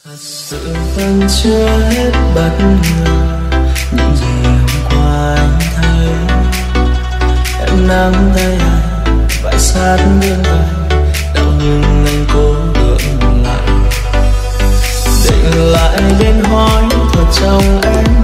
Thật sự vẫn chưa hết bất ngờ những gì hôm qua anh thấy. Em nắm tay anh vãi sát bên vai, đau nhưng anh cố gượng lại. Định lại bên hỏi thật trong em